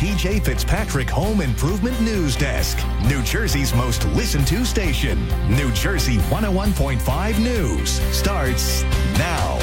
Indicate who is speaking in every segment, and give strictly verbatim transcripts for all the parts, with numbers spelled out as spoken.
Speaker 1: T J Fitzpatrick Home Improvement News Desk, New Jersey's most listened to station. New Jersey one oh one point five News starts now.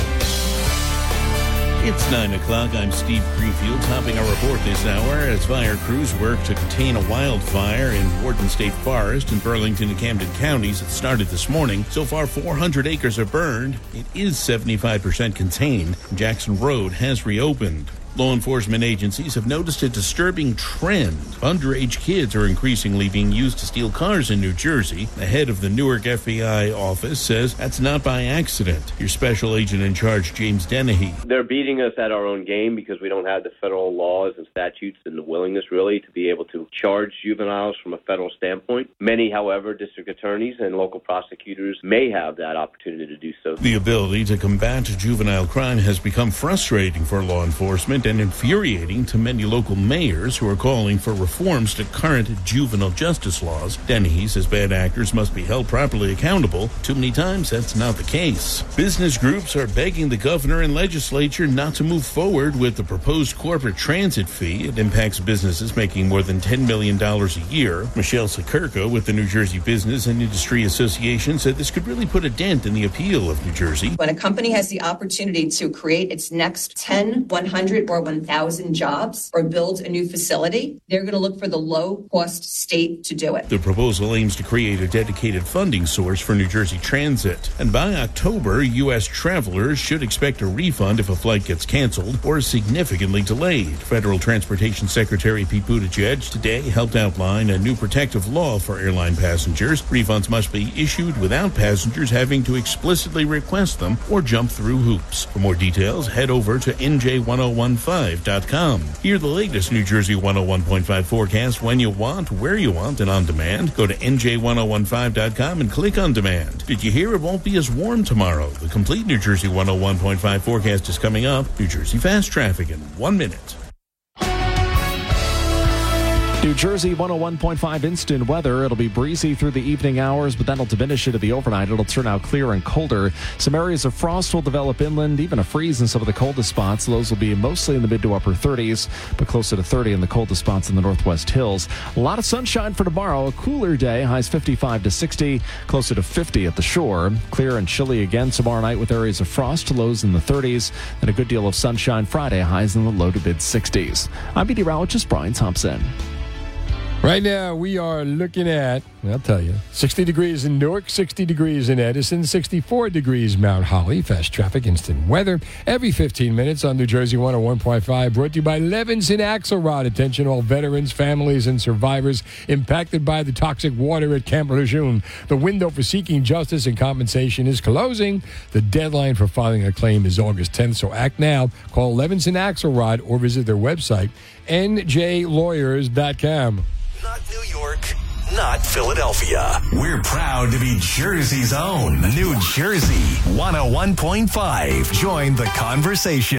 Speaker 2: It's nine o'clock. I'm Steve Greenfield, topping our report this hour as fire crews work to contain a wildfire in Warden State Forest in Burlington and Camden counties. It started this morning. So far, four hundred acres are burned. It is seventy-five percent contained. Jackson Road has reopened. Law enforcement agencies have noticed a disturbing trend. Underage kids are increasingly being used to steal cars in New Jersey. The head of the Newark F B I office says that's not by accident. Your special agent in charge, James Dennehy.
Speaker 3: They're beating us at our own game because we don't have the federal laws and statutes and the willingness, really, to be able to charge juveniles from a federal standpoint. Many, however, district attorneys and local prosecutors may have that opportunity to do so.
Speaker 2: The ability to combat juvenile crime has become frustrating for law enforcement and infuriating to many local mayors who are calling for reforms to current juvenile justice laws. Dennehy says bad actors must be held properly accountable. Too many times that's not the case. Business groups are begging the governor and legislature not to move forward with the proposed corporate transit fee. It impacts businesses making more than ten million dollars a year. Michelle Sakirko with the New Jersey Business and Industry Association said this could really put a dent in the appeal of New Jersey.
Speaker 4: When a company has the opportunity to create its next ten, one hundred, or one thousand jobs or build a new facility, they're going to look for the low-cost state to do it.
Speaker 2: The proposal aims to create a dedicated funding source for New Jersey Transit. And by October, U S travelers should expect a refund if a flight gets canceled or is significantly delayed. Federal Transportation Secretary Pete Buttigieg today helped outline a new protective law for airline passengers. Refunds must be issued without passengers having to explicitly request them or jump through hoops. For more details, head over to N J ten fifteen dot com. Hear the latest New Jersey one oh one point five forecast when you want, where you want, and on demand. Go to N J ten fifteen dot com and click on demand. Did you hear it won't be as warm tomorrow? The complete New Jersey one oh one point five forecast is coming up. New Jersey Fast Traffic in one minute.
Speaker 5: New Jersey one oh one point five instant weather. It'll be breezy through the evening hours, but that'll diminish into the overnight. It'll turn out clear and colder. Some areas of frost will develop inland, even a freeze in some of the coldest spots. Those will be mostly in the mid to upper thirties, but closer to thirty in the coldest spots in the northwest hills. A lot of sunshine for tomorrow. A cooler day, highs fifty-five to sixty, closer to fifty at the shore. Clear and chilly again tomorrow night with areas of frost, lows in the thirties, and a good deal of sunshine Friday, highs in the low to mid sixties. I'm meteorologist Brian Thompson.
Speaker 6: Right now, we are looking at, I'll tell you, sixty degrees in Newark, sixty degrees in Edison, sixty-four degrees Mount Holly. Fast traffic, instant weather, every fifteen minutes on New Jersey one oh one point five. Brought to you by Levinson Axelrod. Attention all veterans, families, and survivors impacted by the toxic water at Camp Lejeune. The window for seeking justice and compensation is closing. The deadline for filing a claim is August tenth, so act now. Call Levinson Axelrod or visit their website, N J lawyers dot com.
Speaker 1: Not New York, not Philadelphia. We're proud to be Jersey's own New Jersey one oh one point five. Join the conversation.